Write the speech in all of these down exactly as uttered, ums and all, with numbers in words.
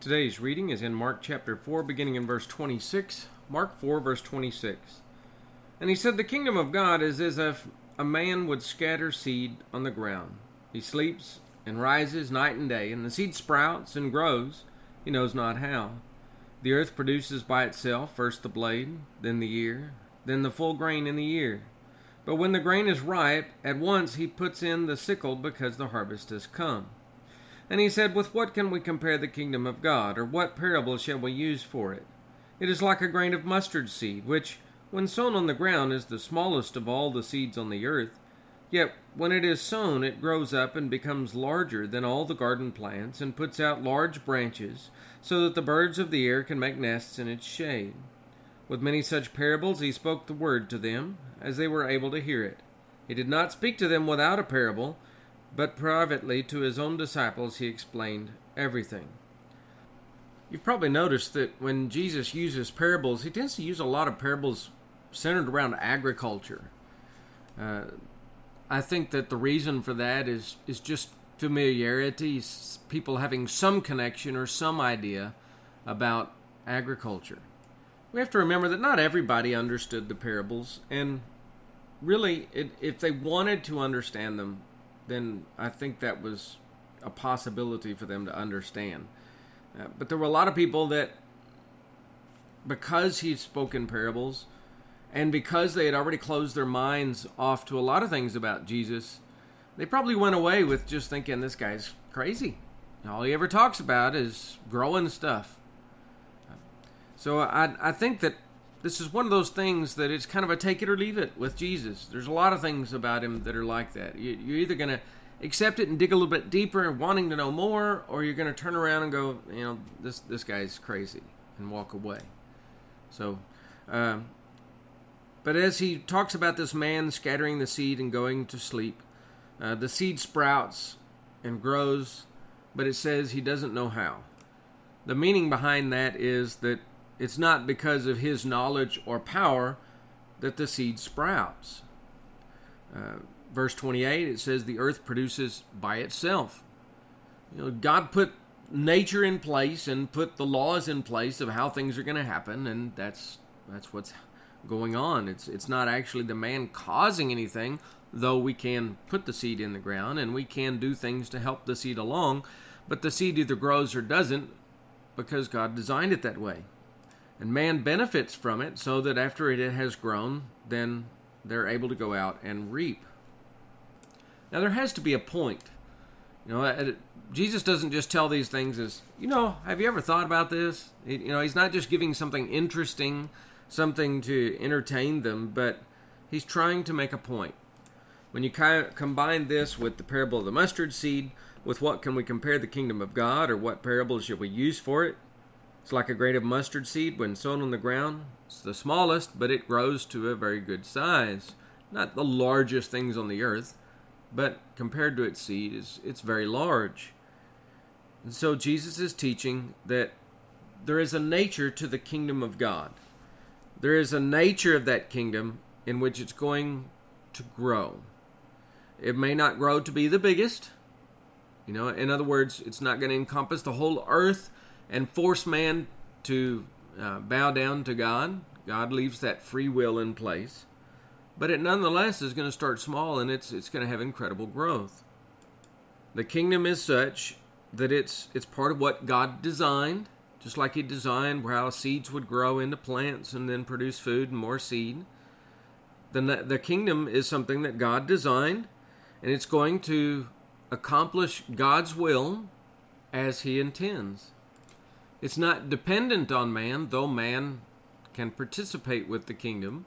Today's reading is in Mark chapter four, beginning in verse twenty-six. Mark four, verse twenty-six. And he said, "The kingdom of God is as if a man would scatter seed on the ground. He sleeps and rises night and day, and the seed sprouts and grows, he knows not how. The earth produces by itself first the blade, then the ear, then the full grain in the ear. But when the grain is ripe, at once he puts in the sickle because the harvest has come." And he said, "With what can we compare the kingdom of God, or what parable shall we use for it? It is like a grain of mustard seed, which, when sown on the ground, is the smallest of all the seeds on the earth. Yet when it is sown, it grows up and becomes larger than all the garden plants, and puts out large branches, so that the birds of the air can make nests in its shade." With many such parables he spoke the word to them, as they were able to hear it. He did not speak to them without a parable, but privately to his own disciples he explained everything. You've probably noticed that when Jesus uses parables, he tends to use a lot of parables centered around agriculture. Uh, I think that the reason for that is, is just familiarity, people having some connection or some idea about agriculture. We have to remember that not everybody understood the parables, and really, it, if they wanted to understand them, then I think that was a possibility for them to understand. Uh, but there were a lot of people that, because he spoke in parables, and because they had already closed their minds off to a lot of things about Jesus, they probably went away with just thinking, this guy's crazy. All he ever talks about is growing stuff. So I, I think that this is one of those things that it's kind of a take it or leave it with Jesus. There's a lot of things about him that are like that. You, you're either going to accept it and dig a little bit deeper, wanting to know more, or you're going to turn around and go, you know, this this guy's crazy, and walk away. So, um, but as he talks about this man scattering the seed and going to sleep, uh, the seed sprouts and grows, but it says he doesn't know how. The meaning behind that is that it's not because of his knowledge or power that the seed sprouts. Uh, verse twenty-eight, it says the earth produces by itself. You know, God put nature in place and put the laws in place of how things are going to happen, and that's that's what's going on. It's it's not actually the man causing anything, though we can put the seed in the ground and we can do things to help the seed along, but the seed either grows or doesn't because God designed it that way. And man benefits from it so that after it has grown, then they're able to go out and reap. Now there has to be a point. You know, Jesus doesn't just tell these things as, you know, have you ever thought about this? You know, he's not just giving something interesting, something to entertain them, but he's trying to make a point. When you combine this with the parable of the mustard seed, with what can we compare the kingdom of God, or what parable should we use for it? It's like a grain of mustard seed when sown on the ground. It's the smallest, but it grows to a very good size. Not the largest things on the earth, but compared to its seed, it's, it's very large. And so Jesus is teaching that there is a nature to the kingdom of God. There is a nature of that kingdom in which it's going to grow. It may not grow to be the biggest. You know, in other words, it's not going to encompass the whole earth and force man to uh, bow down to God. God leaves that free will in place. But it nonetheless is going to start small, and it's it's going to have incredible growth. The kingdom is such that it's it's part of what God designed, just like he designed how seeds would grow into plants and then produce food and more seed. The, the kingdom is something that God designed, and it's going to accomplish God's will as he intends. It's not dependent on man, though man can participate with the kingdom.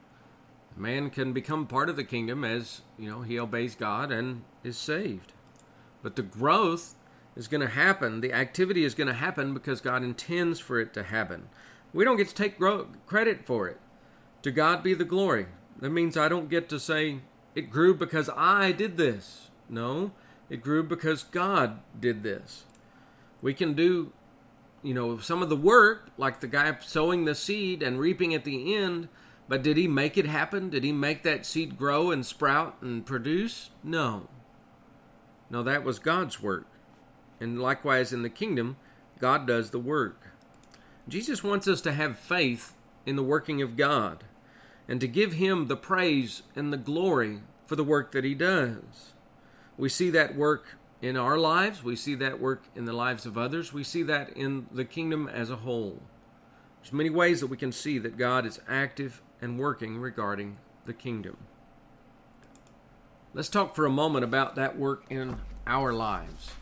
Man can become part of the kingdom as, you know, he obeys God and is saved. But the growth is going to happen. The activity is going to happen because God intends for it to happen. We don't get to take grow- credit for it. To God be the glory. That means I don't get to say, it grew because I did this. No, it grew because God did this. We can do, you know, some of the work, like the guy sowing the seed and reaping at the end, but did he make it happen? Did he make that seed grow and sprout and produce? No. No, that was God's work. And likewise in the kingdom, God does the work. Jesus wants us to have faith in the working of God and to give Him the praise and the glory for the work that He does. We see that work in our lives. We see that work in the lives of others. We see that in the kingdom as a whole. There's many ways that we can see that God is active and working regarding the kingdom. Let's talk for a moment about that work in our lives.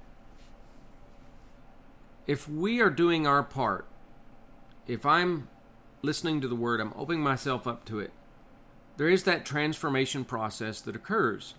If we are doing our part, if I'm listening to the Word, I'm opening myself up to it, there is that transformation process that occurs.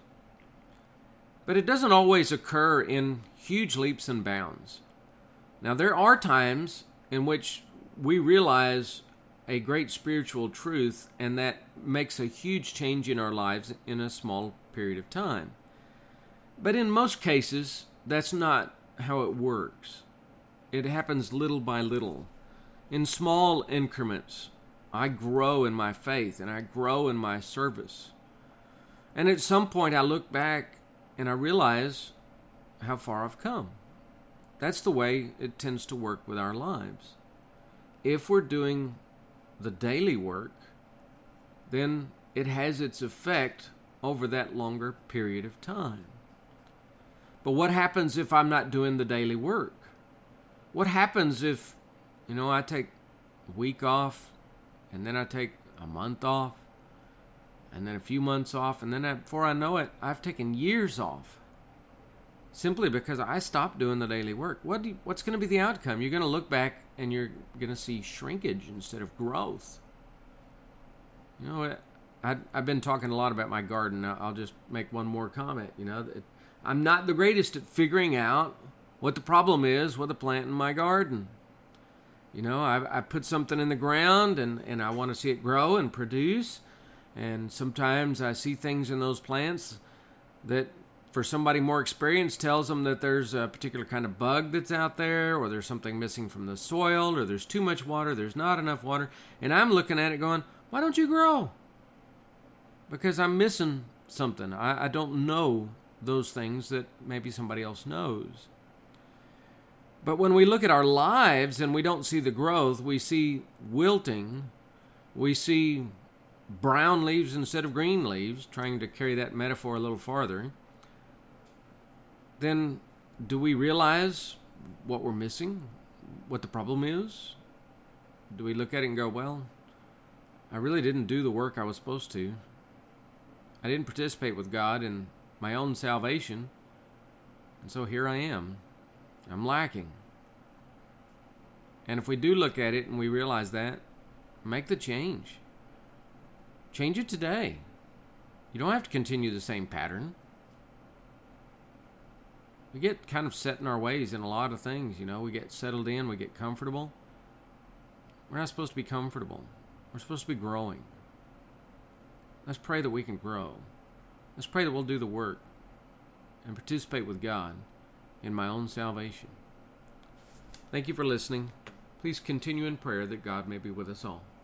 But it doesn't always occur in huge leaps and bounds. Now, there are times in which we realize a great spiritual truth, and that makes a huge change in our lives in a small period of time. But in most cases, that's not how it works. It happens little by little. In small increments, I grow in my faith and I grow in my service. And at some point I look back and I realize how far I've come. That's the way it tends to work with our lives. If we're doing the daily work, then it has its effect over that longer period of time. But what happens if I'm not doing the daily work? What happens if, you know, I take a week off, and then I take a month off, and then a few months off, and then I, before I know it, I've taken years off, simply because I stopped doing the daily work? What do you, what's going to be the outcome? You're going to look back and you're going to see shrinkage instead of growth. You know, I, I've been talking a lot about my garden. I'll just make one more comment. You know, it, I'm not the greatest at figuring out what the problem is with a plant in my garden. You know, I, I put something in the ground and, and I want to see it grow and produce. And sometimes I see things in those plants that, for somebody more experienced, tells them that there's a particular kind of bug that's out there, or there's something missing from the soil, or there's too much water, there's not enough water. And I'm looking at it going, why don't you grow? Because I'm missing something. I, I don't know those things that maybe somebody else knows. But when we look at our lives and we don't see the growth, we see wilting, we see brown leaves instead of green leaves, trying to carry that metaphor a little farther, then do we realize what we're missing, what the problem is? Do we look at it and go, well, I really didn't do the work I was supposed to. I didn't participate with God in my own salvation, and so here I am. I'm lacking. And if we do look at it and we realize that, make the change. Change it today. You don't have to continue the same pattern. We get kind of set in our ways in a lot of things, you know. We get settled in, we get comfortable. We're not supposed to be comfortable. We're supposed to be growing. Let's pray that we can grow. Let's pray that we'll do the work and participate with God in my own salvation. Thank you for listening. Please continue in prayer that God may be with us all.